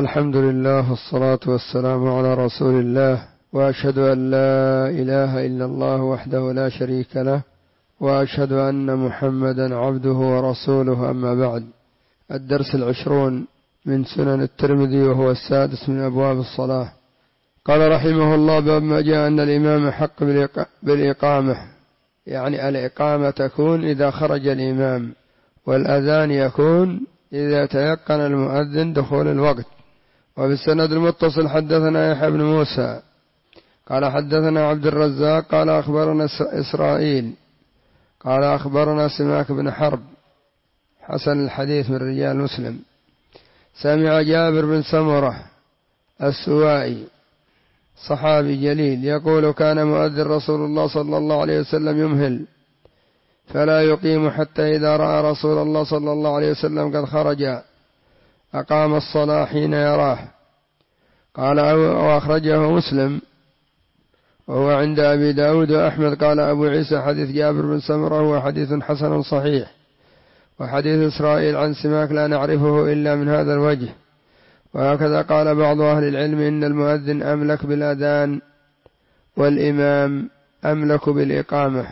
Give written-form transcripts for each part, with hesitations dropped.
الحمد لله والصلاة والسلام على رسول الله، وأشهد أن لا إله إلا الله وحده لا شريك له، وأشهد أن محمدا عبده ورسوله، أما بعد. الدرس 20 من سنن الترمذي، وهو 6 من أبواب الصلاة. قال رحمه الله: باب ما جاء أن الإمام حق بالإقامة، يعني الإقامة تكون إذا خرج الإمام، والأذان يكون إذا تيقن المؤذن دخول الوقت. وبالسند المتصل حدثنا يحيى بن موسى قال حدثنا عبد الرزاق قال أخبرنا إسرائيل قال أخبرنا سماك بن حرب حسن الحديث من رجال مسلم، سمع جابر بن سمرة السوائي صحابي جليل يقول: كان مؤذن رسول الله صلى الله عليه وسلم يمهل فلا يقيم حتى إذا رأى رسول الله صلى الله عليه وسلم قد خرج أقام الصلاة حين يراه. قال: وأخرجه مسلم وهو عند أبي داود وأحمد. قال أبو عيسى: حديث جابر بن سمرة هو حديث حسن صحيح، وحديث إسرائيل عن سماك لا نعرفه إلا من هذا الوجه. وهكذا قال بعض أهل العلم إن المؤذن أملك بالأذان والإمام أملك بالإقامة.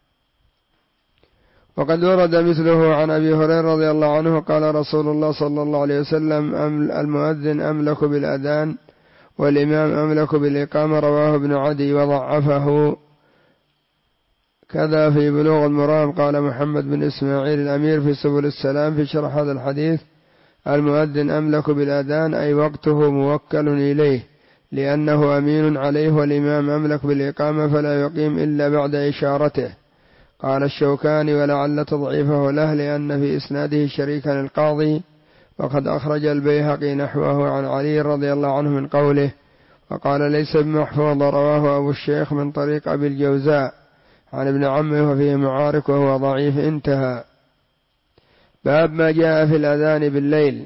وقد ورد مثله عن أبي هريرة رضي الله عنه قال رسول الله صلى الله عليه وسلم: المؤذن أملك بالأذان والإمام أملك بالإقامة. رواه ابن عدي وضعفه. كذا في بلوغ المرام قال محمد بن إسماعيل الأمير في سبل السلام في شرح هذا الحديث: المؤذن أملك بالأذان أي وقته موكل إليه لأنه أمين عليه، والإمام أملك بالإقامة فلا يقيم إلا بعد إشارته. قال الشوكاني: ولعل تضعيفه له لأن في إسناده شريكا القاضي، وقد أخرج البيهقي نحوه عن علي رضي الله عنه من قوله. وقال: ليس بمحفوظ، رواه أبو الشيخ من طريق أبي الجوزاء عن ابن عمه وفيه معارك وهو ضعيف. انتهى. باب ما جاء في الأذان بالليل،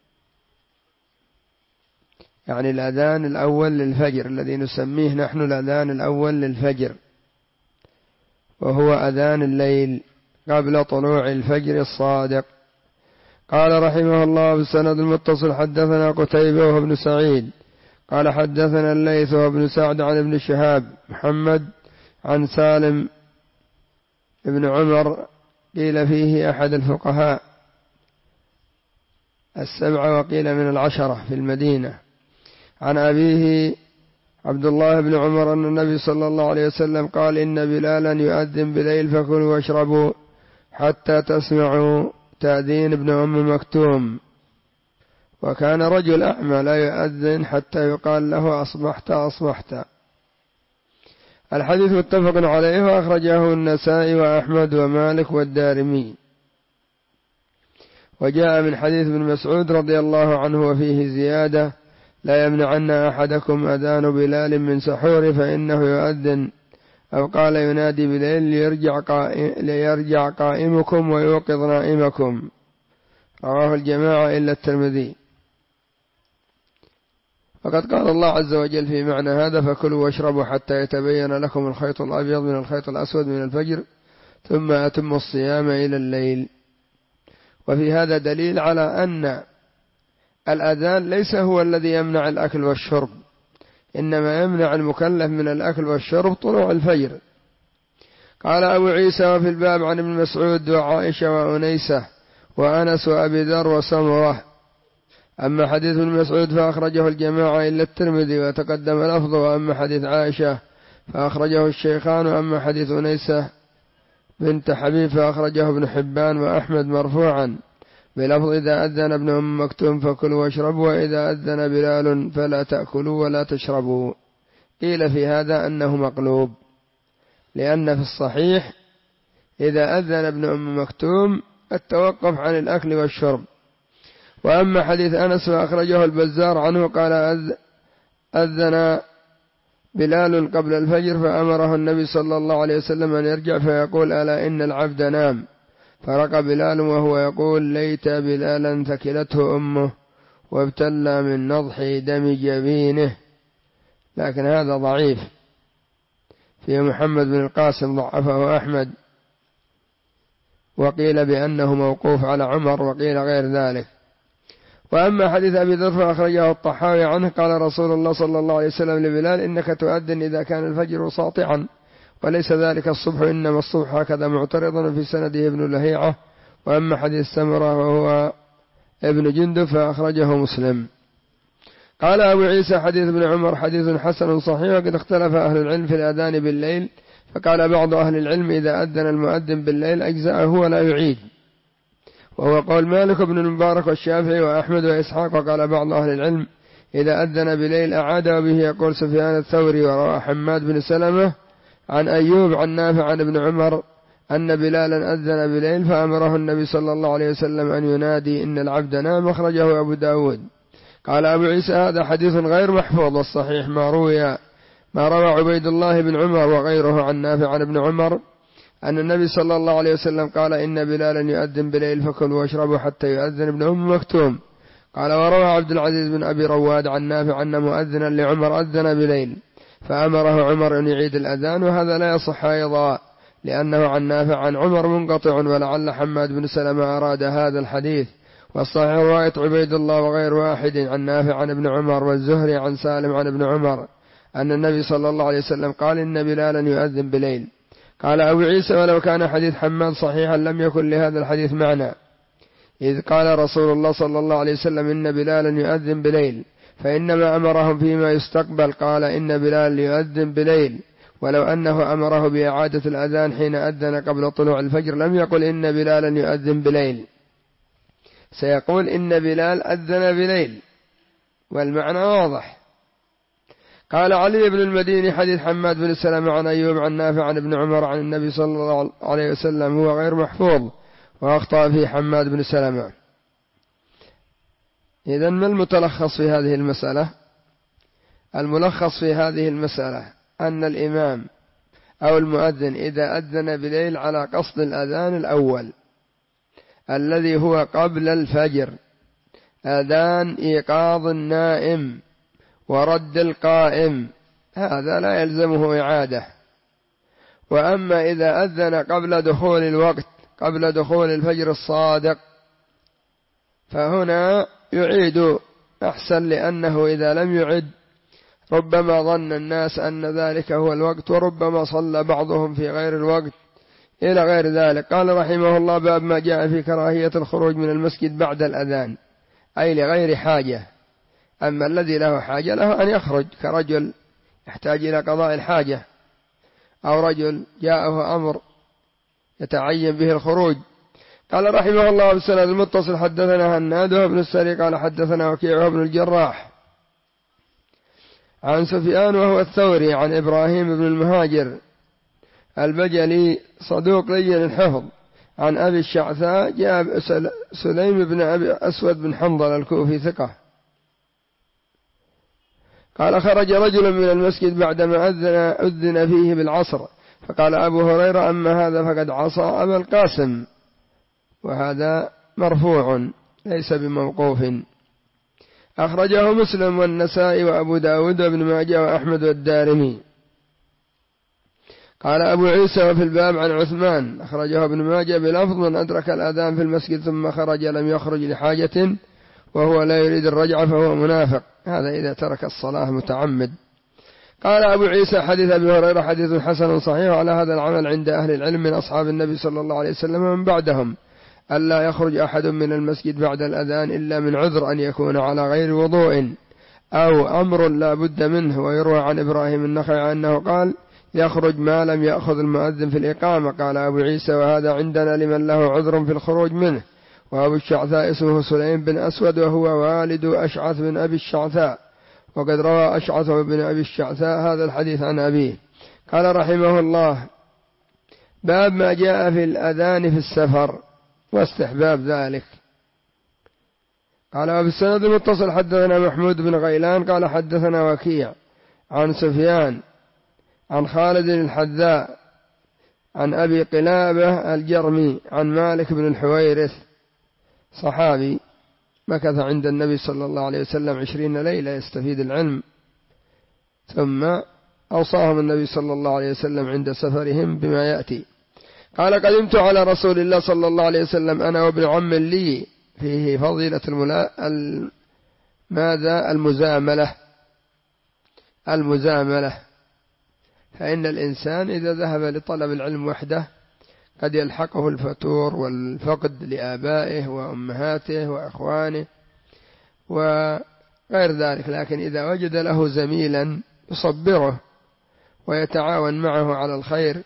يعني الأذان الأول للفجر الذي نسميه نحن الأذان الأول للفجر، وهو أذان الليل قبل طلوع الفجر الصادق. قال رحمه الله: بالسند المتصل حدثنا قتيبة وابن سعيد قال حدثنا الليث وابن سعد عن ابن شهاب محمد عن سالم ابن عمر، قيل فيه أحد الفقهاء 7 وقيل من 10 في المدينة، عن أبيه عبد الله بن عمر أن النبي صلى الله عليه وسلم قال: إن بلالا يؤذن بليل فكلوا واشربوا حتى تسمعوا تأذين ابن أم مكتوم. وكان رجل أعمى لا يؤذن حتى يقال له: أصبحت أصبحت. الحديث متفق عليه، وأخرجه النسائي وأحمد ومالك والدارمي. وجاء من حديث ابن مسعود رضي الله عنه وفيه زيادة: لا يمنعن أحدكم أذان بلال من سحور فإنه يؤذن، أو قال ينادي بليل ليرجع قائمكم ويوقظ نائمكم. رواه الجماعة إلا الترمذي. وقد قال الله عز وجل في معنى هذا: فكلوا واشربوا حتى يتبين لكم الخيط الأبيض من الخيط الأسود من الفجر ثم أتموا الصيام إلى الليل. وفي هذا دليل على أن الأذان ليس هو الذي يمنع الأكل والشرب، إنما يمنع المكلف من الأكل والشرب طلوع الفجر. قال أبو عيسى: وفي الباب عن ابن مسعود وعائشة وأنيسة وأنس وأبي ذر وسمرة. أما حديث ابن مسعود فأخرجه الجماعة إلا الترمذي وتقدم لفظه، وأما حديث عائشة فأخرجه الشيخان، وأما حديث أنيسة بنت حبيب فأخرجه ابن حبان وأحمد مرفوعا بلفظ: إذا أذن ابن أم مكتوم فكلوا واشربوا، وإذا أذن بلال فلا تأكلوا ولا تشربوا. قيل في هذا أنه مقلوب، لأن في الصحيح إذا أذن ابن أم مكتوم التوقف عن الأكل والشرب. وأما حديث أنس فأخرجه البزار عنه قال: أذن بلال قبل الفجر فأمره النبي صلى الله عليه وسلم أن يرجع فيقول: ألا إن العبد نام. فرق بلال وهو يقول: ليت بلالا ثكلته أمه وابتلى من نضح دم جبينه. لكن هذا ضعيف. في محمد بن القاسم ضعفه أحمد، وقيل بأنه موقوف على عمر، وقيل غير ذلك. وأما حديث أبي ذر فأخرجه الطحاوي عنه قال رسول الله صلى الله عليه وسلم لبلال إنك تؤذن إذا كان الفجر ساطعا وليس ذلك الصبح، إنما الصبح، هكذا معترضا في سنده ابن لهيعة. وأما حديث سمرة وهو ابن جندب فأخرجه مسلم. قال أبو عيسى حديث ابن عمر حديث حسن صحيح، وقد اختلف أهل العلم في الأذان بالليل، فقال بعض أهل العلم إذا أذن المؤذن بالليل أجزأه ولا يعيد، وهو قول مالك بن المبارك والشافعي وأحمد وإسحاق. وقال بعض أهل العلم إذا أذن بليل أعاد، وبه يقول سفيان الثوري. وروى حماد بن سلمة عن أيوب عن نافع عن ابن عمر أن بلالا أذن بليل فأمره النبي صلى الله عليه وسلم أن ينادي إن العبد نام، أخرجه أبو داود. قال أبو عيسى هذا حديث غير محفوظ، والصحيح ما روى عبيد الله بن عمر وغيره عن نافع عن ابن عمر أن النبي صلى الله عليه وسلم قال إن بلالا يؤذن بليل فكلوا واشربوا حتى يؤذن ابن أم مكتوم. قال وروى عبد العزيز بن أبي رواد عن نافع أن مؤذنا لعمر أذن بليل فأمره عمر أن يعيد الأذان، وهذا لا يصح أيضا لأنه عن نافع عن عمر منقطع، ولعل حماد بن سلمة أراد هذا الحديث. والصحيح رواية عبيد الله وغير واحد عن نافع عن ابن عمر والزهري عن سالم عن ابن عمر أن النبي صلى الله عليه وسلم قال إن بلالا يؤذن بليل. قال أبو عيسى ولو كان حديث حماد صحيحا لم يكن لهذا الحديث معنى، إذ قال رسول الله صلى الله عليه وسلم إن بلالا يؤذن بليل، فإنما أمرهم فيما يستقبل قال إن بلال يؤذن بليل، ولو أنه أمره بإعادة الأذان حين أذن قبل طلوع الفجر لم يقل إن بلالا يؤذن بليل، سيقول إن بلال أذن بليل، والمعنى واضح. قال علي بن المديني حديث حماد بن سلمة عن أيوب عن نافع عن ابن عمر عن النبي صلى الله عليه وسلم هو غير محفوظ، وأخطأ فيه حماد بن سلمة. إذن ما المتلخص في هذه المسألة؟ الملخص في هذه المسألة أن الإمام أو المؤذن إذا أذن بليل على قصد الأذان الأول الذي هو قبل الفجر، أذان إيقاظ النائم ورد القائم، هذا لا يلزمه إعادة. وأما إذا أذن قبل دخول الوقت، قبل دخول الفجر الصادق، فهنا يعيد أحسن، لأنه إذا لم يعد ربما ظن الناس أن ذلك هو الوقت، وربما صلى بعضهم في غير الوقت إلى غير ذلك. قال رحمه الله باب ما جاء في كراهية الخروج من المسجد بعد الأذان، أي لغير حاجة. أما الذي له حاجة له أن يخرج، كرجل يحتاج إلى قضاء الحاجة، أو رجل جاءه أمر يتعين به الخروج. قال رحمه الله بالسند المتصل حدثنا هناد بن السري قال حدثنا وكيع بن الجراح عن سفيان وهو الثوري عن إبراهيم بن المهاجر البجلي صدوق لين الحفظ عن أبي الشعثاء جاء سليم بن أبي أسود بن حنظل الكوفي ثقة. قال خرج رجل من المسجد بعدما أذن فيه بالعصر، فقال أبو هريرة أما هذا فقد عصى أبا القاسم، وهذا مرفوع ليس بموقوف. أخرجه مسلم والنسائي وأبو داود وابن ماجه وأحمد والدارمي. قال أبو عيسى وفي الباب عن عثمان أخرجه ابن ماجه بلفظ من أدرك الأذان في المسجد ثم خرج لم يخرج لحاجة وهو لا يريد الرجعة فهو منافق، هذا إذا ترك الصلاة متعمد. قال أبو عيسى حديث أبي هريرة حديث حسن صحيح، على هذا العمل عند أهل العلم من أصحاب النبي صلى الله عليه وسلم ومن بعدهم ألا يخرج أحد من المسجد بعد الأذان إلا من عذر، أن يكون على غير وضوء أو أمر لا بد منه. ويروى عن إبراهيم النخعي أنه قال يخرج ما لم يأخذ المؤذن في الإقامة. قال أبو عيسى وهذا عندنا لمن له عذر في الخروج منه. وأبو الشعثاء اسمه سليم بن أسود وهو والد أشعث بن أبي الشعثاء، وقد روى أشعث بن أبي الشعثاء هذا الحديث عن أبيه. قال رحمه الله باب ما جاء في الأذان في السفر واستحباب ذلك. قال وبالسند المتصل حدثنا محمود بن غيلان قال حدثنا وكيع عن سفيان عن خالد الحذاء عن أبي قلابة الجرمي عن مالك بن الحويرث صحابي مكث عند النبي صلى الله عليه وسلم 20 ليلة يستفيد العلم، ثم أوصاهم النبي صلى الله عليه وسلم عند سفرهم بما يأتي. قال قدمت على رسول الله صلى الله عليه وسلم أنا وابن عم لي فيه فضيلة ماذا؟ المزاملة. فإن الإنسان إذا ذهب لطلب العلم وحده قد يلحقه الفتور والفقد لآبائه وأمهاته وأخوانه وغير ذلك، لكن إذا وجد له زميلا يصبره ويتعاون معه على الخير.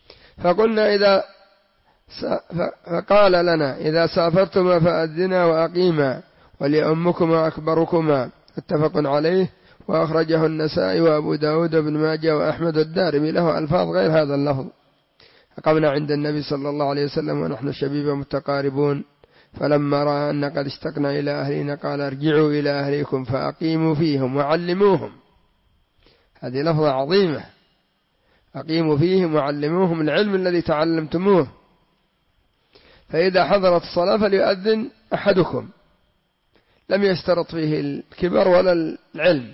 فقال لنا: إذا سافرتما فأذنا وأقيما وليؤمكما أكبركما، متفق عليه، وأخرجه النسائي وأبو داود بن ماجه وأحمد الدارمي، له ألفاظ غير هذا اللفظ. أقمنا عند النبي صلى الله عليه وسلم ونحن شبيبا متقاربون، فلما رأى أن قد اشتقنا إلى أهلنا قال: ارجعوا إلى أهليكم فأقيموا فيهم وعلموهم. هذه لفظة عظيمة، أقيموا فيهم وعلموهم العلم الذي تعلمتموه. فإذا حضرت الصلاة فليؤذن أحدكم، لم يشترط فيه الكبر ولا العلم،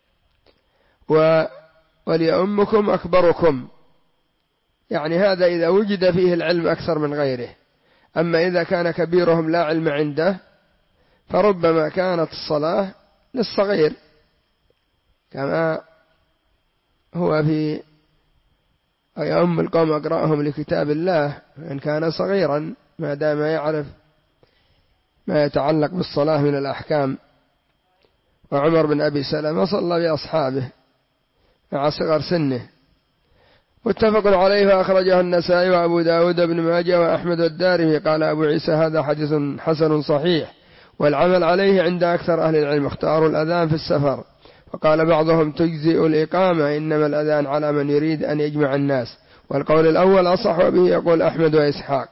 وليؤمكم أكبركم، يعني هذا إذا وجد فيه العلم أكثر من غيره. أما إذا كان كبيرهم لا علم عنده فربما كانت الصلاة للصغير، كما هو في يؤم القوم أقرأهم لكتاب الله إن كان صغيرا، ما دام يعرف ما يتعلق بالصلاة من الأحكام. وعمر بن أبي سلمة صلى بأصحابه مع صغر سنه، متفق عليه، فأخرجه النسائي وأبو داود بن ماجه وأحمد الدارمي. قال أبو عيسى: هذا حديث حسن صحيح، والعمل عليه عند أكثر أهل العلم. اختاروا الأذان في السفر، وقال بعضهم: تجزئ الإقامة، إنما الأذان على من يريد أن يجمع الناس. والقول الأول أصح، وبه يقول أحمد وإسحاق.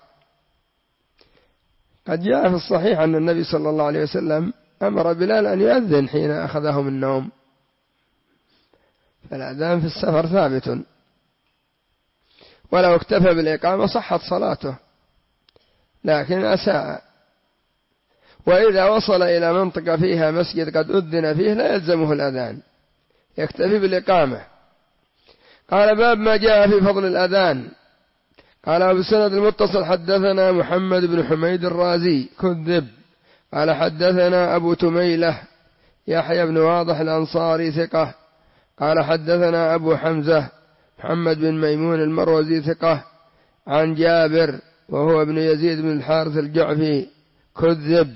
قد جاء في الصحيح أن النبي صلى الله عليه وسلم أمر بلال أن يؤذن حين أخذهم النوم، فالأذان في السفر ثابت، ولو اكتفى بالإقامة صحت صلاته، لكن أساء. وإذا وصل إلى منطقة فيها مسجد قد أذن فيه لا يلزمه الأذان، يكتفي بالإقامة. قال: باب ما جاء في فضل الأذان. قال أبو السند المتصل: حدثنا محمد بن حميد الرازي كذب. قال: حدثنا أبو تميلة يحيى بن واضح الأنصاري ثقة. قال: حدثنا أبو حمزة محمد بن ميمون المروزي ثقة، عن جابر وهو ابن يزيد بن الحارث الجعفي كذب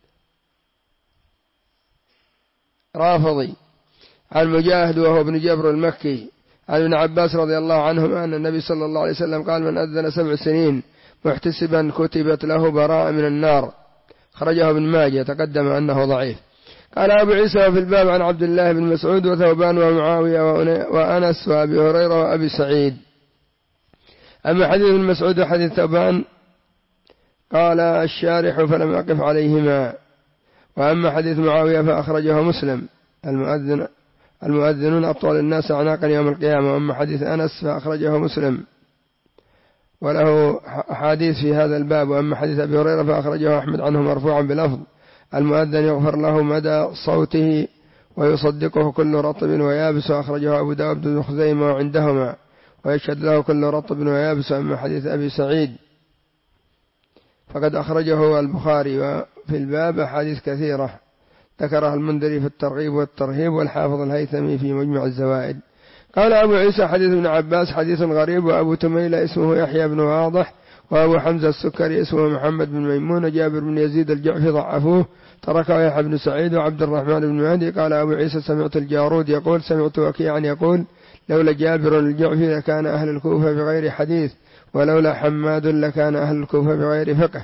رافضي، عن مجاهد وهو ابن جبر المكي، عن ابن عباس رضي الله عنهما أن النبي صلى الله عليه وسلم قال: من أذن 7 سنين محتسبا كتبت له براءة من النار. خرجه ابن ماجه، تقدم أنه ضعيف. قال أبو عيسى: وفي الباب عن عبد الله بن مسعود وثوبان ومعاوية وأنس وأبي هريرة وأبي سعيد. أما حديث ابن مسعود وحديث ثوبان قال الشارح: فلم أقف عليهما. وأما حديث معاوية فأخرجه مسلم: المؤذنون أطول الناس أعناقا يوم القيامة. وأما حديث أنس فأخرجه مسلم وله أحاديث في هذا الباب. وأما حديث أبي هريرة فأخرجه أحمد عنه مرفوعا بلفظ: المؤذن يغفر له مدى صوته ويصدقه كل رطب ويابس. وأخرجه أبو داود بن خزيمة وعندهما: ويشهد له كل رطب ويابس. أما حديث أبي سعيد فقد أخرجه البخاري. وفي الباب أحاديث كثيرة ذكرها المنذري في الترغيب والترهيب، والحافظ الهيثمي في مجمع الزوائد. قال أبو عيسى: حديث ابن عباس حديث غريب. وأبو تميلة اسمه يحيى بن واضح، وأبو حمزة السكري اسمه محمد بن ميمون. وجابر بن يزيد الجعفي ضعفوه، تركه يحيى بن سعيد وعبد الرحمن بن مهدي. قال أبو عيسى: سمعت الجارود يقول: سمعت وكيعا يقول: لولا جابر الجعفي لكان أهل الكوفة بغير حديث، ولولا حماد لكان أهل الكوفة بغير فقه.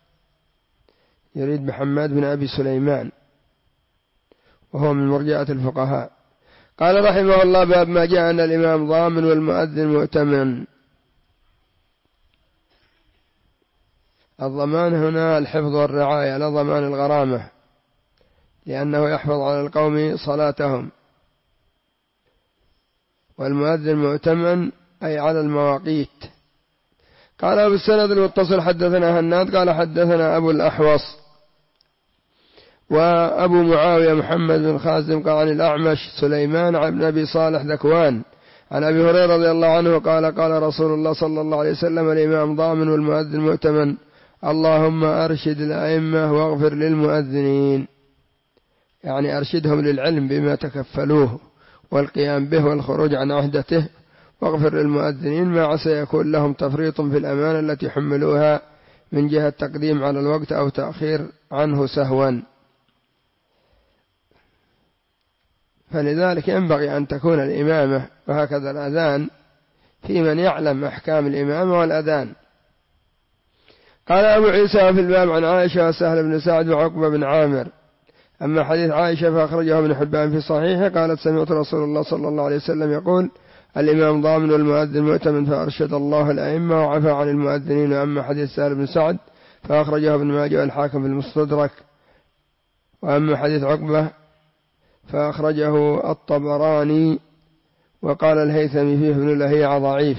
يريد بحماد بن أبي سليمان وهو من مرجعة الفقهاء. قال رحمه الله: باب ما جاء أن الإمام ضامن والمؤذن مؤتمن. الضمان هنا الحفظ والرعاية، لا ضمان الغرامة، لأنه يحفظ على القوم صلاتهم. والمؤذن مؤتمن أي على المواقيت. قال أبو السند المتصل: حدثنا هناد قال حدثنا أبو الأحوص وأبو معاوية محمد بن خازم قال عن الأعمش سليمان عن أبي صالح ذكوان عن أبي هريرة رضي الله عنه قال: قال رسول الله صلى الله عليه وسلم: الإمام ضامن والمؤذن مؤتمن. اللهم أرشد الأئمة واغفر للمؤذنين، يعني أرشدهم للعلم بما تكفلوه والقيام به والخروج عن عهدته، واغفر للمؤذنين ما عسى يكون لهم تفريط في الأمانة التي حملوها من جهة تقديم على الوقت أو تأخير عنه سهوا. فلذلك ينبغي أن تكون الإمامة وهكذا الأذان في من يعلم أحكام الإمامة والأذان. قال أبو عيسى في الباب عن عائشة وسهل بن سعد وعقبة بن عامر. أما حديث عائشة فأخرجه ابن حبان في صحيحه قالت سمعت رسول الله صلى الله عليه وسلم يقول الإمام ضامن والمؤذن مؤتمن، فأرشد الله الأئمة وعفى عن المؤذنين. وأما حديث سهل بن سعد فأخرجه ابن ماجه والحاكم في المستدرك. وأما حديث عقبة فأخرجه الطبراني، وقال الهيثمي فيه ابن لهيعة ضعيف.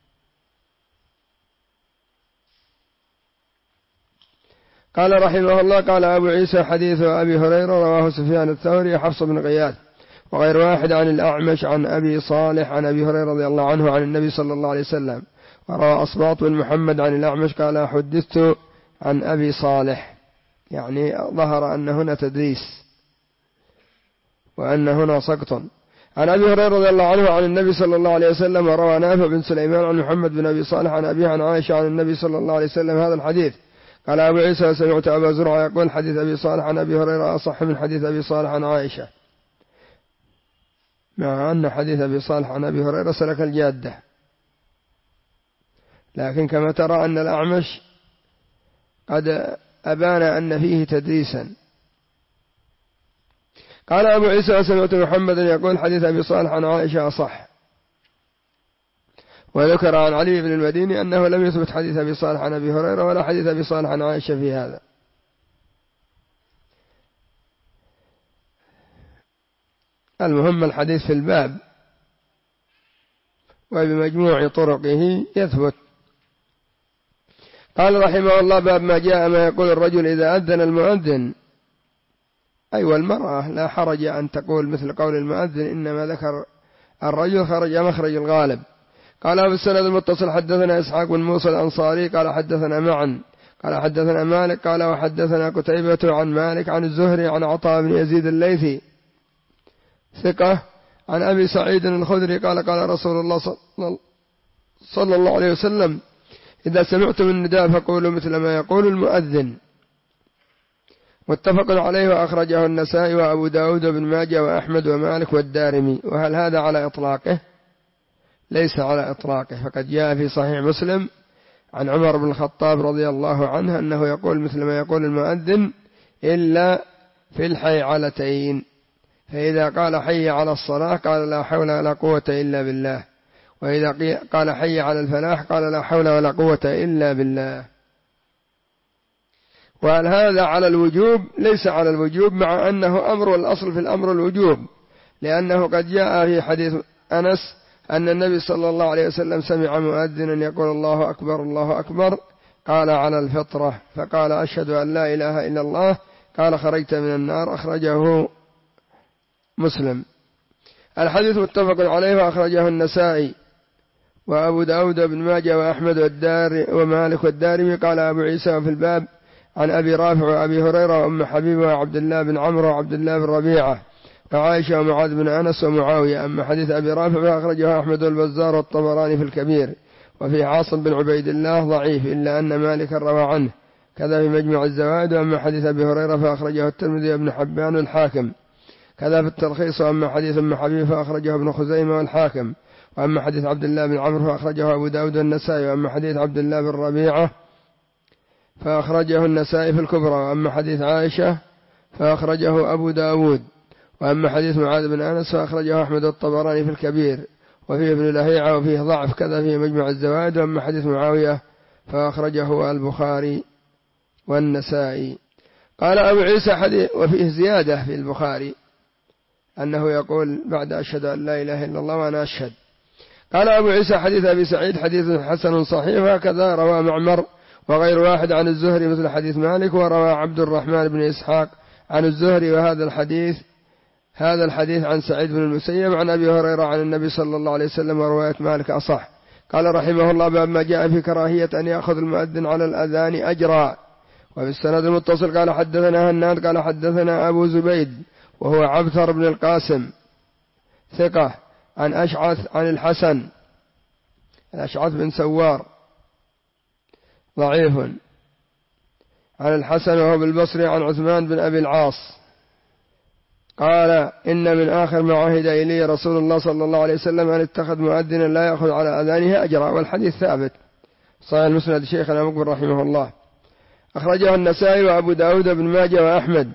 قال رحمه الله قال أبو عيسى حديث أبي هريرة رواه سفيان الثوري حفص بن غياث وغير واحد عن الأعمش عن أبي صالح عن أبي هريرة رضي الله عنه عن النبي صلى الله عليه وسلم. وروى أصباط بن محمد عن الأعمش قال حدثت عن أبي صالح، يعني ظهر أن هنا تدريس وأن هنا سقط. عن أبي هريرة رضي الله عنه عن النبي صلى الله عليه وسلم. وروى نافع بن سليمان عن محمد بن أبي صالح عن أبيه عن عائشة عن النبي صلى الله عليه وسلم هذا الحديث. قال أبو عيسى سمعت أبا زرعة يقول حديث أبي صالح عن أبي هريرة أصح من حديث أبي صالح عن عائشة، مع أن حديث أبي صالح عن أبي هريرة سلك الجادة، لكن كما ترى أن الأعمش قد أبان أن فيه تدريسا. قال أبو عيسى سمعت محمد يقول حديث أبي صالح عن عائشة أصح. وذكر عن علي بن المديني أنه لم يثبت حديث أبي صالح عن أبي هريرة ولا حديث أبي صالح عن عائشة في هذا. المهم الحديث في الباب وبمجموع طرقه يثبت. قال رحمه الله باب ما جاء ما يقول الرجل إذا أذن المؤذن، أي والمرأة لا حرج أن تقول مثل قول المؤذن، إنما ذكر الرجل خرج مخرج الغالب. قال أبو السند المتصل حدثنا إسحاق بن موسى الأنصاري قال حدثنا معا قال حدثنا مالك قال وحدثنا قتيبة عن مالك عن الزهري عن عطاء بن يزيد الليثي ثقة عن أبي سعيد الخدري قال قال رسول الله صلى الله عليه وسلم إذا سمعتم النداء فقولوا مثل ما يقول المؤذن. متفق عليه وأخرجه النسائي وأبو داود بن ماجه وأحمد ومالك والدارمي. وهل هذا على إطلاقه؟ ليس على إطلاقه، فقد جاء في صحيح مسلم عن عمر بن الخطاب رضي الله عنه أنه يقول مثل ما يقول المؤذن إلا في الحيعلتين، فإذا قال حي على الصلاة قال لا حول ولا قوة إلا بالله، وإذا قال حي على الفلاح قال لا حول ولا قوة إلا بالله. وهل هذا على الوجوب؟ ليس على الوجوب، مع أنه أمر، والأصل في الأمر الوجوب، لأنه قد جاء في حديث أنس أن النبي صلى الله عليه وسلم سمع مؤذنا يقول الله أكبر الله أكبر، قال على الفطرة، فقال أشهد أن لا إله إلا الله، قال خرجت من النار. أخرجه مسلم. الحديث متفق عليه وأخرجه النسائي وأبو داود بن ماجه وأحمد ومالك والدارمي. قال أبو عيسى في الباب عن أبي رافع وأبي هريرة وأم حبيبة وعبد الله بن عمرو وعبد الله بن ربيعة وعائشة ومعاذ بن أنس ومعاوية. أما حديث أبي رافع فأخرجه أحمد والبزار والطبراني في الكبير، وفي عاصم بن عبيد الله ضعيف إلا أن مالك روى عنه، كذا في مجمع الزوائد. وأما حديث أبي هريرة فأخرجه الترمذي وابن حبان والحاكم، كذا في التلخيص. وأما حديث أم حبيبة فأخرجه ابن خزيمة والحاكم. وأما حديث عبد الله بن عمرو فأخرجه أبو داود والنسائي. وأما حديث عبد الله بن ربيعة فأخرجه النسائي في الكبرى. وأما حديث عائشة فأخرجه أبو داود. وأما حديث معاذ بن أنس فأخرجه أحمد الطبراني في الكبير، وفيه ابن لهيعة وفيه ضعف، كذا فيه مجمع الزوائد. وأما حديث معاوية فأخرجه البخاري والنسائي. قال أبو عيسى حديث وفيه زيادة في البخاري أنه يقول بعد أشهد أن لا إله إلا الله وأنا أشهد. قال أبو عيسى حديث أبي سعيد حديث حسن صحيح، وهكذا روى معمر وغير واحد عن الزهري مثل حديث مالك. وروى عبد الرحمن بن إسحاق عن الزهري وهذا الحديث عن سعيد بن المسيب عن أبي هريرة عن النبي صلى الله عليه وسلم، ورواية مالك أصح. قال رحمه الله: باب ما جاء في كراهية أن يأخذ المؤذن على الأذان أجرا. وفي السند المتصل قال حدثنا هناد قال حدثنا أبو زبيد وهو عبثر بن القاسم ثقة عن أشعث عن الحسن، الأشعث بن سوار ضعيف، عن الحسن وهو بالبصري عن عثمان بن أبي العاص قال: إن من آخر ما عهد إلي رسول الله صلى الله عليه وسلم أن اتخذ مؤذنا لا يأخذ على أذانه أجرا. والحديث ثابت صحيح المسند شيخنا مقبل رحمه الله. أخرجه النسائي وأبو داود بن ماجه وأحمد.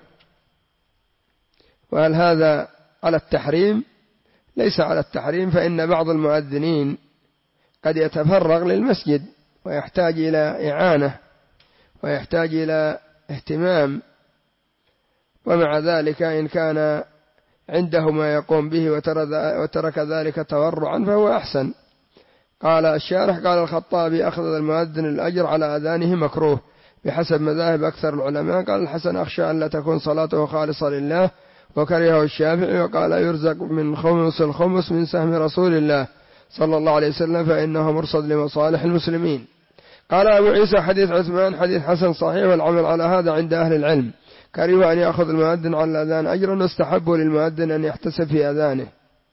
وهل هذا على التحريم؟ ليس على التحريم، فإن بعض المؤذنين قد يتفرغ للمسجد ويحتاج إلى إعانة ويحتاج إلى اهتمام، ومع ذلك إن كان عنده ما يقوم به وترك ذلك تورعا فهو أحسن. قال الشارح: قال الخطابي: أخذ المؤذن الأجر على أذانه مكروه بحسب مذاهب أكثر العلماء. قال الحسن: أخشى أن لا تكون صلاته خالصة لله. وكرهه الشافعي وقال: يرزق من خمس الخمس من سهم رسول الله صلى الله عليه وسلم فإنه مرصد لمصالح المسلمين. قال أبو عيسى: حديث عثمان حديث حسن صحيح، والعمل على هذا عند أهل العلم. كرهوا أن يأخذ المؤذن على الأذان أجرا، واستحبوا للمؤذن أن يحتسب في أذانه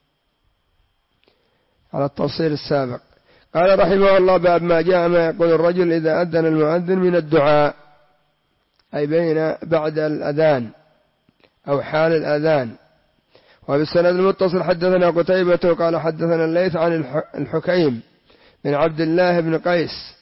على التفصيل السابق. قال رحمه الله: باب ما جاء ما يقول الرجل إذا أذن المؤذن من الدعاء، أي بعد الأذان أو حال الأذان. وبالسند المتصل حدثنا قتيبة قال حدثنا الليث عن الحكيم بن عبد الله بن قيس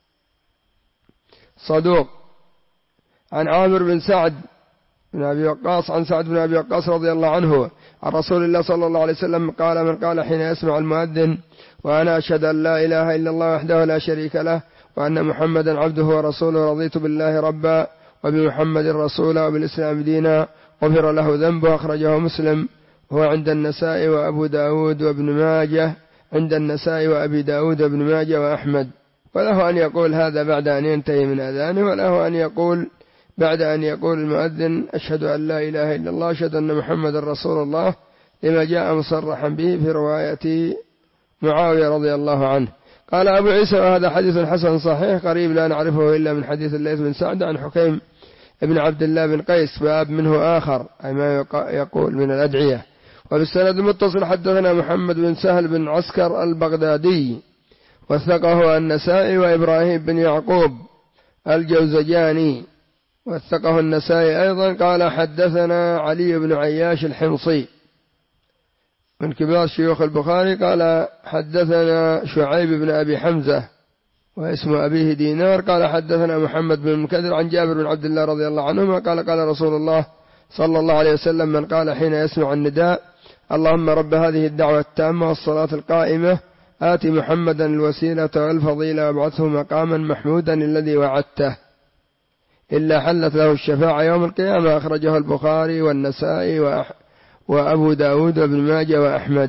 صدوق، عن عامر بن سعد بن أبي وقاص عن سعد بن أبي وقاص رضي الله عنه عن رسول الله صلى الله عليه وسلم قال: من قال حين يسمع المؤذن: وأنا أشهد أن لا إله إلا الله وحده لا شريك له وأن محمدا عبده ورسوله، رضيت بالله ربا وبمحمد رسولا وبالإسلام دينا، غفر له ذنبه. أخرجه مسلم، وهو عند النسائي وأبو داود وابن ماجه، عند النسائي وأبي داود وابن ماجه وأحمد. وله أن يقول هذا بعد أن ينتهي من أذانه، وله أن يقول بعد أن يقول المؤذن: أشهد أن لا إله إلا الله أشهد أن محمد رسول الله، لما جاء مصرحا به في رواية معاوية رضي الله عنه. قال أبو عيسى: وهذا حديث حسن صحيح قريب لا نعرفه إلا من حديث الليث بن سعد عن حكيم ابن عبد الله بن قيس، باب منه آخر، أي ما يقول من الأدعية. وبالسند المتصل حدثنا محمد بن سهل بن عسكر البغدادي وثقه النسائي وإبراهيم بن يعقوب الجوزجاني وثقه النسائي أيضا. قال حدثنا علي بن عياش الحمصي من كبار شيوخ البخاري قال حدثنا شعيب بن أبي حمزة واسم أبيه دينار قال حدثنا محمد بن المكدر عن جابر بن عبد الله رضي الله عنهما قال قال رسول الله صلى الله عليه وسلم: من قال حين يسمع النداء: اللهم رب هذه الدعوة التامة والصلاة القائمة آت محمدا الوسيلة والفضيلة وابعثه مقاما محمودا الذي وعدته، إلا حلت له الشفاعة يوم القيامة. أخرجه البخاري والنسائي وأبو داود وابن ماجه وأحمد.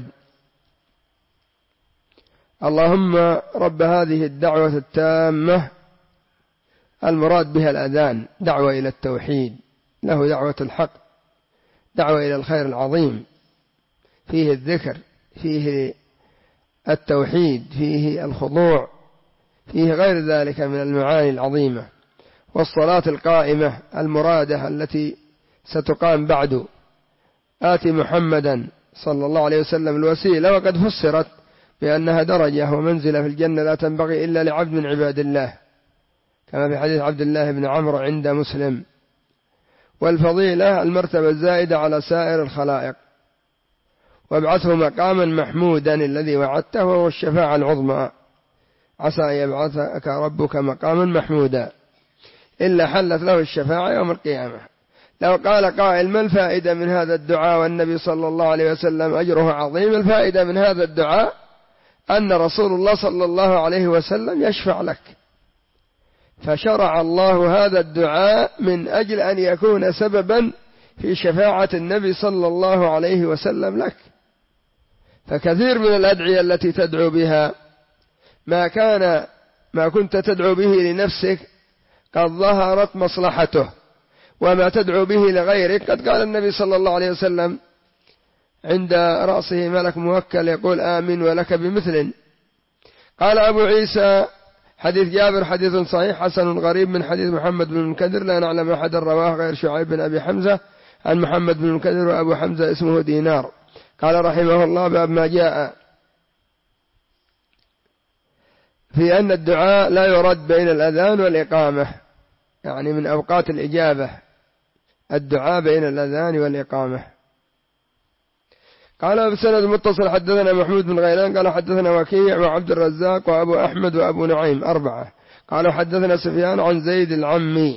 اللهم رب هذه الدعوة التامة المراد بها الأذان، دعوة إلى التوحيد، له دعوة الحق، دعوة إلى الخير العظيم، فيه الذكر، فيه التوحيد، فيه الخضوع، فيه غير ذلك من المعاني العظيمة. والصلاة القائمة المرادة التي ستقام بعد آتي محمدا صلى الله عليه وسلم الوسيلة، وقد فسرت بأنها درجة ومنزلة في الجنة لا تنبغي إلا لعبد من عباد الله، كما في حديث عبد الله بن عمرو عند مسلم. والفضيلة المرتبة الزائدة على سائر الخلائق. وابعثه مقاما محمودا الذي وعدته، وهو الشفاعة العظمى، عسى أن يبعثك ربك مقاما محمودا، إلا حلت له الشفاعة يوم القيامة. لو قال قائل: ما الفائدة من هذا الدعاء والنبي صلى الله عليه وسلم أجره عظيم؟ الفائدة من هذا الدعاء أن رسول الله صلى الله عليه وسلم يشفع لك، فشرع الله هذا الدعاء من أجل أن يكون سببا في شفاعة النبي صلى الله عليه وسلم لك. فكثير من الأدعية التي تدعو بها ما كنت تدعو به لنفسك قد ظهرت مصلحته، وما تدعو به لغيرك قد قال النبي صلى الله عليه وسلم عند رأسه ملك موكل يقول: آمين ولك بمثل. قال أبو عيسى حديث جابر حديث صحيح حسن غريب من حديث محمد بن المنكدر، لا نعلم أحد رواه غير شعيب بن أبي حمزة عن محمد بن المنكدر، وأبو حمزة اسمه دينار. قال رحمه الله: باب ما جاء في أن الدعاء لا يرد بين الأذان والإقامة، يعني من أوقات الإجابة الدعاء بين الأذان والإقامة. قال بسند المتصل حدثنا محمود بن غيلان قال حدثنا وكيع وعبد الرزاق وأبو أحمد وأبو نعيم 4. قالوا حدثنا سفيان عن زيد العمي،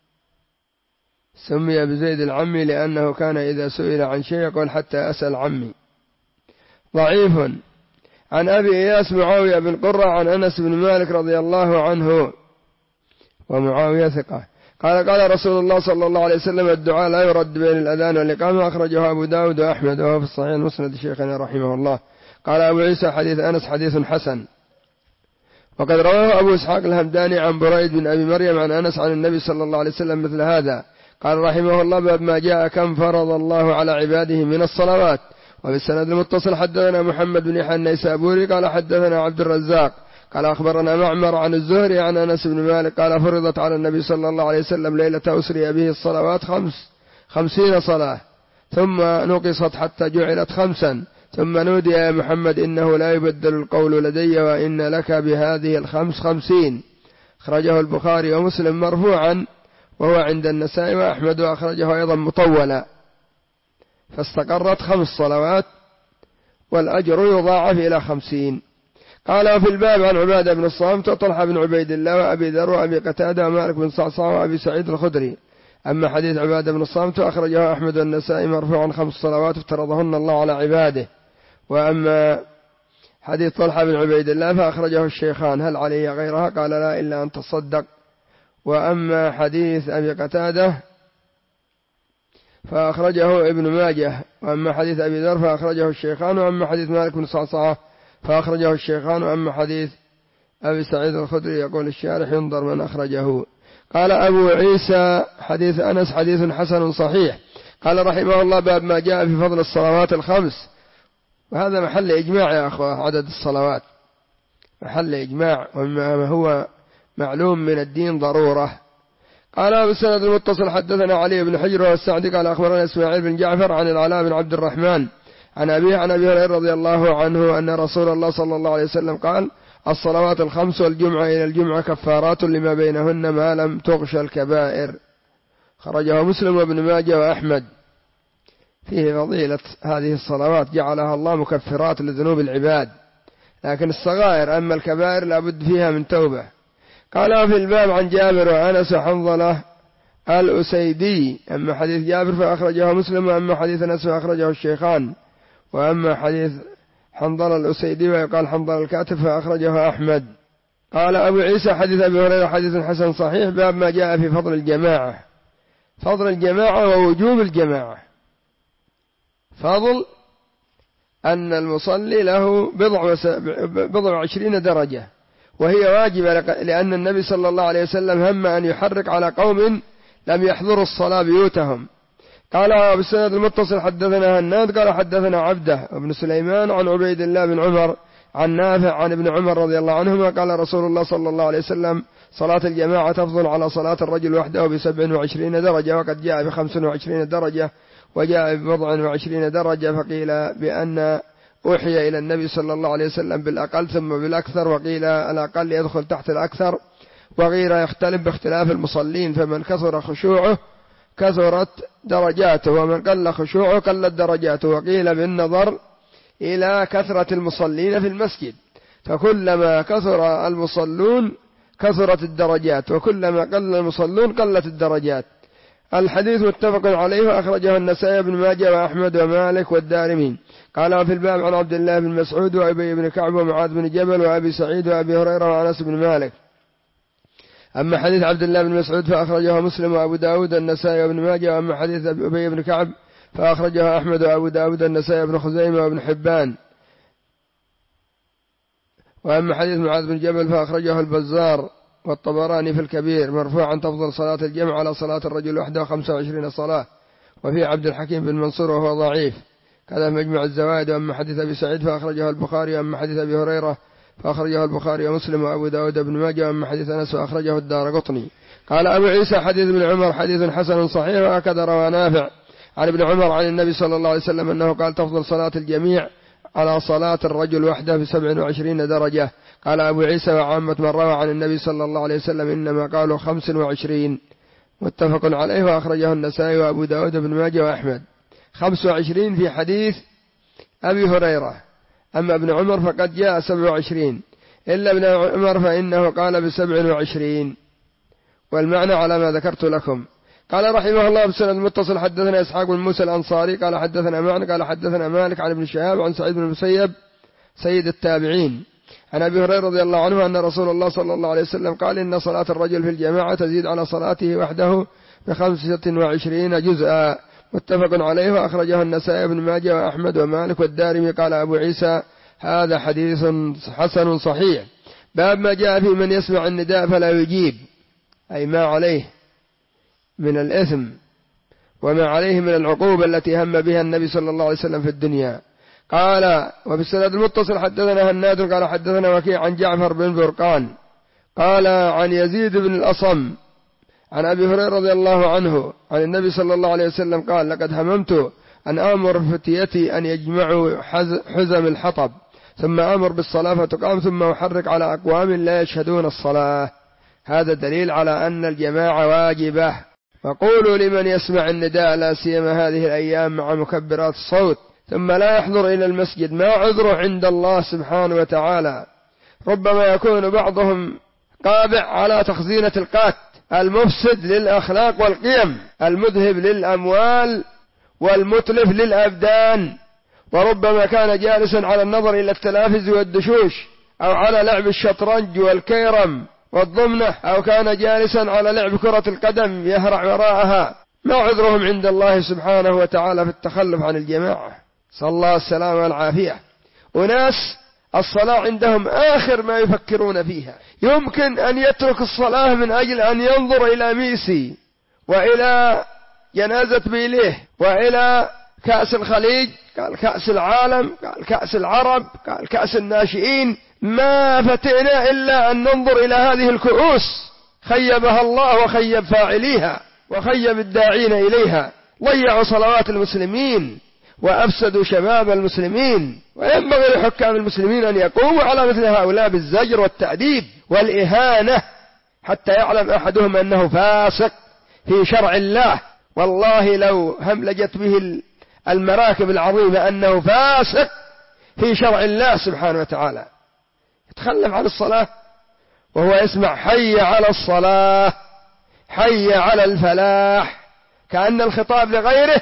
سمي بزيد العمي لأنه كان إذا سئل عن شيء يقول حتى أسأل عمي. ضعيف. عن أبي إياس معاوية بن قرة عن أنس بن مالك رضي الله عنه، ومعاوية ثقة، قال رسول الله صلى الله عليه وسلم: الدعاء لا يرد بين الأذان والإقامة. أخرجه أبو داود وأحمد وهو في الصحيح المسند شيخنا رحمه الله. قال أبو عيسى حديث أنس حديث حسن. وقد رواه أبو إسحاق الهمداني عن بريد بن أبي مريم عن أنس عن النبي صلى الله عليه وسلم مثل هذا. قال رحمه الله: باب ما جاء كم فرض الله على عباده من الصلوات. وبالسند المتصل حدثنا محمد بن يحيى النيسابوري قال حدثنا عبد الرزاق قال أخبرنا معمر عن الزهري عن أنس بن مالك قال: فرضت على النبي صلى الله عليه وسلم ليلة أسري به الصلوات 50 صلاة، ثم نقصت حتى جعلت 5، ثم نودي يا محمد إنه لا يبدل القول لدي وإن لك بهذه 50. أخرجه البخاري ومسلم مرفوعا، وهو عند النسائي وأحمد، وأخرجه أيضا مطولا، فاستقرت 5 صلوات والأجر يضاعف إلى 50. قال: وفي الباب عن عبادة بن الصامت وطلحة بن عبيد الله وأبي ذر وأبي قتادة ومالك بن صعصع وأبي سعيد الخدري. أما حديث عبادة بن الصامت أخرجه أحمد والنسائي مرفوعا 5 صلوات افترضهن الله على عباده. وأما حديث طلحة بن عبيد الله فأخرجه الشيخان. هل علي غيرها؟ قال: لا، إلا أن تصدق. وأما حديث أبي قتادة فأخرجه ابن ماجه. وأما حديث أبي ذر فأخرجه الشيخان. وأما حديث مالك بن صعصعة فأخرجه الشيخان. وأما حديث أبي سعيد الخدري يقول الشارح: ينظر من أخرجه. قال أبو عيسى حديث أنس حديث حسن صحيح. قال رحمه الله: باب ما جاء في فضل الصلوات 5. وهذا محل إجماع يا أخوة، عدد الصلوات محل إجماع، وما هو معلوم من الدين ضرورة. قال بالسند المتصل حدثنا علي بن حجر والسعدي قال أخبرنا إسماعيل بن جعفر عن العلاء بن عبد الرحمن عن أبيه عن أبي هريرة رضي الله عنه أن رسول الله صلى الله عليه وسلم قال: الصلوات 5 والجمعة إلى الجمعة كفارات لما بينهن ما لم تغش الكبائر. خرجه مسلم وابن ماجه وأحمد. فيه فضيلة هذه الصلوات، جعلها الله مكفرات لذنوب العباد، لكن الصغائر أما الكبائر لابد فيها من توبة. قال: في الباب عن جابر وأنس وحنظلة الأسيدي. أما حديث جابر فأخرجه مسلم، وأما حديث أنس فأخرجه الشيخان. وأما حديث حنظلة الأسيدي ويقال حنظلة الكاتب فأخرجه أحمد. قال أبو عيسى حديث أبي هريرة حديث حسن صحيح. باب ما جاء في فضل الجماعة. فضل الجماعة ووجوب الجماعة. فضل أن المصلي له 20 درجة، وهي واجبة، لأن النبي صلى الله عليه وسلم هم أن يحرك على قوم لم يحضروا الصلاة بيوتهم. قال بالسند المتصل حدثنا هناد قال حدثنا عبده وابن سليمان عن عبيد الله بن عمر عن نافع عن ابن عمر رضي الله عنهما قال رسول الله صلى الله عليه وسلم: صلاة الجماعة تفضل على صلاة الرجل وحده ب27 درجة، وقد جاء ب25 درجة، وجاء ب20 درجة. فقيل بأن أوحي إلى النبي صلى الله عليه وسلم بالأقل ثم بالأكثر، وقيل الأقل يدخل تحت الأكثر، وغير يختلف باختلاف المصلين، فمن كثر خشوعه كثرت درجاته، ومن قل خشوعه قلت درجاته. وقيل بالنظر إلى كثرة المصلين في المسجد، فكلما كثر المصلون كثرت الدرجات، وكلما قل المصلون قلت الدرجات. الحديث متفق عليه، وأخرجه النسائي بن ماجه وأحمد ومالك والدارمي. قال في الباب عن عبد الله بن مسعود وأبي بن كعب ومعاذ بن جبل وأبي سعيد وأبي هريرة وأنس بن مالك. أما حديث عبد الله بن مسعود فأخرجه مسلم وأبو داود النسائي وابن ماجه. وأما حديث أبي بن كعب فأخرجه أحمد وأبو داود النسائي بن خزيمة وابن حبان. وأما حديث معاذ بن جبل فأخرجه البزار والطبراني في الكبير مرفوعا: تفضل صلاة الجمع على صلاة الرجل وحده 25 صلاة. وفي عبد الحكيم بن منصور وهو ضعيف، كذا مجمع الزوائد. وأما حديث أبي سعيد فأخرجه البخاري. وأما حديث أبي هريرة فأخرجه البخاري ومسلم وأبو داود بن ماجه. أما حديث أنس فأخرجه الدارقطني. قال أبو عيسى حديث ابن عمر حديث حسن صحيح. وهكذا روى نافع عن ابن عمر عن النبي صلى الله عليه وسلم أنه قال تفضل صلاة الجميع على صلاة الرجل وحده ب27 درجة. قال أبو عيسى وعامة من روى عن النبي صلى الله عليه وسلم إنما قالوا 25. متفق عليه. وأخرجه النسائي وأبو داود بن ماجه وأحمد. 25 في حديث أبي هريرة. أما ابن عمر فقد جاء 27، إلا ابن عمر فإنه قال ب27، والمعنى على ما ذكرت لكم. قال رحمه الله بسند المتصل حدثنا إسحاق بن موسى الأنصاري قال حدثنا معن قال حدثنا مالك عن ابن شهاب عن سعيد بن المسيب سيد التابعين عن أبي هريرة رضي الله عنه أن رسول الله صلى الله عليه وسلم قال إن صلاة الرجل في الجماعة تزيد على صلاته وحده ب25 جزءا. متفق عليه. وأخرجه النسائي بن ماجه وأحمد ومالك والدارمي. قال أبو عيسى هذا حديث حسن صحيح. باب ما جاء في من يسمع النداء فلا يجيب، أي ما عليه من الإثم وما عليه من العقوبة التي هم بها النبي صلى الله عليه وسلم في الدنيا. قال وفي السند المتصل حدثنا هناد قال حدثنا وكيع عن جعفر بن برقان قال عن يزيد بن الأصم عن أبي هريرة رضي الله عنه عن النبي صلى الله عليه وسلم قال لقد هممت أن آمر فتيتي أن يجمعوا حزم الحطب ثم آمر بالصلاة فتقام ثم أحرك على أقوام لا يشهدون الصلاة. هذا دليل على أن الجماعة واجبة. وقولوا لمن يسمع النداء لا سيما هذه الأيام مع مكبرات الصوت ثم لا يحضر إلى المسجد ما عذره عند الله سبحانه وتعالى. ربما يكون بعضهم قابع على تخزينة القات المفسد للأخلاق والقيم المذهب للأموال والمتلف للأبدان، وربما كان جالسا على النظر إلى التلافز والدشوش أو على لعب الشطرنج والكيرم والضمنة أو كان جالسا على لعب كرة القدم يهرع وراءها. ما عذرهم عند الله سبحانه وتعالى في التخلف عن الجماعة؟ صلى الله السلامة والعافية. وناس الصلاة عندهم آخر ما يفكرون فيها. يمكن أن يترك الصلاة من أجل أن ينظر إلى ميسي وإلى جنازة بيليه وإلى كأس الخليج، قال كأس العالم، قال كأس العرب، قال كأس الناشئين. ما فتئنا إلا أن ننظر إلى هذه الكؤوس خيبها الله وخيب فاعليها وخيب الداعين إليها. ضيعوا صلوات المسلمين وأفسدوا شباب المسلمين. وينبغي لحكام المسلمين أن يقوموا على مثل هؤلاء بالزجر والتأديب والإهانة حتى يعلم أحدهم أنه فاسق في شرع الله. والله لو هملجت به المراكب العظيمة أنه فاسق في شرع الله سبحانه وتعالى. يتخلف عن الصلاة وهو يسمع حي على الصلاة حي على الفلاح، كأن الخطاب لغيره.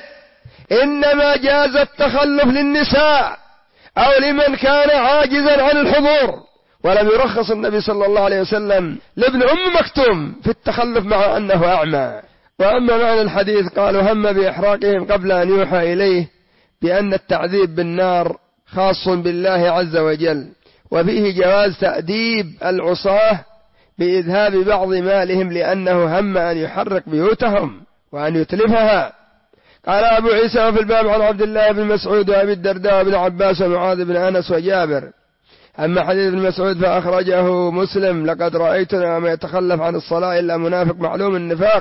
إنما جاز التخلف للنساء أو لمن كان عاجزا عن الحضور، ولم يرخص النبي صلى الله عليه وسلم لابن أم مكتوم في التخلف مع أنه أعمى. وأما معنى الحديث قالوا هم بإحراقهم قبل أن يوحى إليه بأن التعذيب بالنار خاص بالله عز وجل، وفيه جواز تأديب العصاة بإذهاب بعض مالهم لأنه هم أن يحرق بيوتهم وأن يتلفها. قال أبو عيسى في الباب عن عبد الله بن مسعود وأبي الدرداء وابن عباس ومعاذ بن أنس وجابر. أما حديث ابن مسعود فأخرجه مسلم لقد رأيتنا ما يتخلف عن الصلاة إلا منافق معلوم النفاق.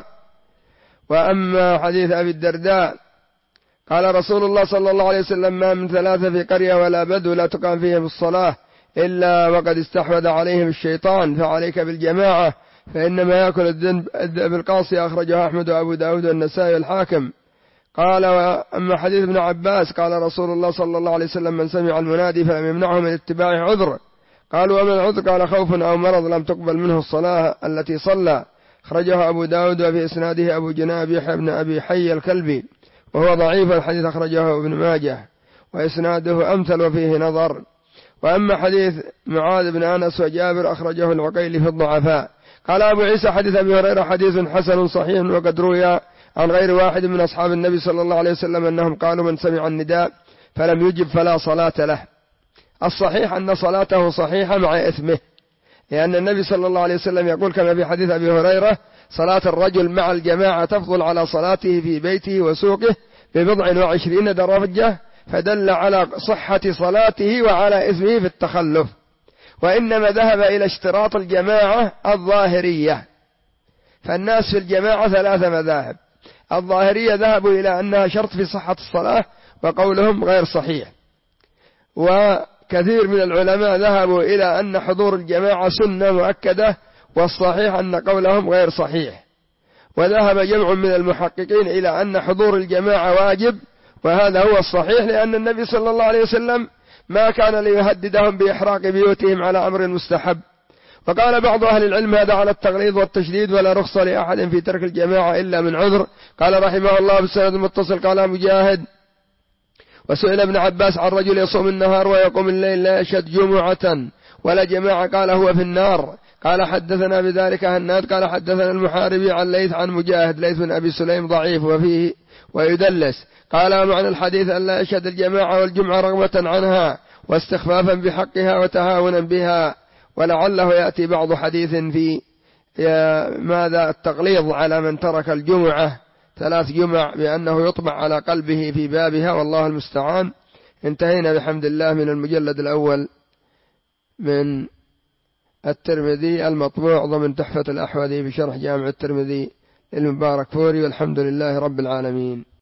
وأما حديث أبي الدرداء قال رسول الله صلى الله عليه وسلم ما من ثلاثة في قرية ولا بدو لا تقام فيهم الصلاة إلا وقد استحوذ عليهم الشيطان فعليك بالجماعة فإنما يأكل الذئب القاصي. أخرجه أحمد وأبو داود والنسائي والحاكم. قال وأما حديث ابن عباس قال رسول الله صلى الله عليه وسلم من سمع المنادي فلم يمنعه من اتباعه عذر. قالوا ومن عذر؟ قال خوف أو مرض لم تقبل منه الصلاة التي صلى. أخرجه أبو داود وفي إسناده أبو جناب يحيى بن أبي حي الكلبي وهو ضعيف الحديث. أخرجه ابن ماجه وإسناده أمثل وفيه نظر. وأما حديث معاذ بن أنس وجابر أخرجه العقيلي في الضعفاء. قال أبو عيسى حديث أبي هريرة حديث حسن صحيح وقد روي عن غير واحد من أصحاب النبي صلى الله عليه وسلم أنهم قالوا من سمع النداء فلم يجب فلا صلاة له. الصحيح أن صلاته صحيحة مع إثمه، لأن النبي صلى الله عليه وسلم يقول كما في حديث أبي هريرة صلاة الرجل مع الجماعة تفضل على صلاته في بيته وسوقه ب20 درجة، فدل على صحة صلاته وعلى إثمه في التخلف. وإنما ذهب إلى اشتراط الجماعة الظاهرية. فالناس في الجماعة 3 مذاهب: الظاهرية ذهبوا إلى أنها شرط في صحة الصلاة وقولهم غير صحيح، وكثير من العلماء ذهبوا إلى أن حضور الجماعة سنة مؤكدة، والصحيح أن قولهم غير صحيح. وذهب جمع من المحققين إلى أن حضور الجماعة واجب، وهذا هو الصحيح، لأن النبي صلى الله عليه وسلم ما كان ليهددهم بإحراق بيوتهم على أمر مستحب. وقال بعض أهل العلم هذا على التغليظ والتشديد، ولا رخصة لأحد في ترك الجماعة إلا من عذر. قال رحمه الله بالسند المتصل قال مجاهد: وسئل ابن عباس عن رجل يصوم النهار ويقوم الليل لا يشهد جمعة ولا جماعة، قال هو في النار. قال حدثنا بذلك هناد قال حدثنا المحاربي عن ليث عن مجاهد. ليث بن أبي سليم ضعيف وفيه ويدلس. قال معنى الحديث أن لا يشهد الجماعة والجمعة رغبة عنها واستخفافا بحقها وتهاونا بها. ولعله يأتي بعض حديث في ماذا التغليظ على من ترك الجمعة 3 جمع بأنه يطبع على قلبه في بابها، والله المستعان. انتهينا بحمد الله من المجلد الأول من الترمذي المطبوع ضمن تحفة الأحوذي بشرح جامع الترمذي للمبارك فوري، والحمد لله رب العالمين.